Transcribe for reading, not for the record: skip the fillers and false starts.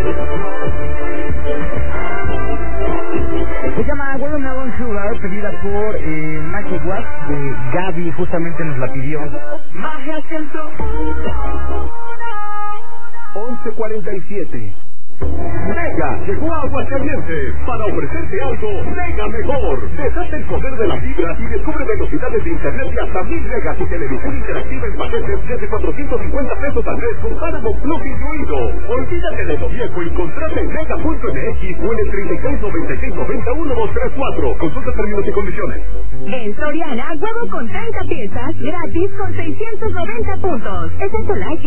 Se llama Watermelon Sugar, pedida por Magic Wax de Gaby, justamente nos la pidió. Magia 11:47. Mega llegó a Aguascalientes para ofrecerte algo mega mejor. Deshaz el poder de la fibra y descubre velocidades de internet de hasta 1000 megas y televisión interactiva en paquetes desde 450 pesos al mes con Paramount Plus incluido. Olvídate de lo viejo y contrata en mega.mx o en el 3696901234. Consulta términos y condiciones. En Soriana, huevo con 30 piezas gratis con 690 puntos. Excepto like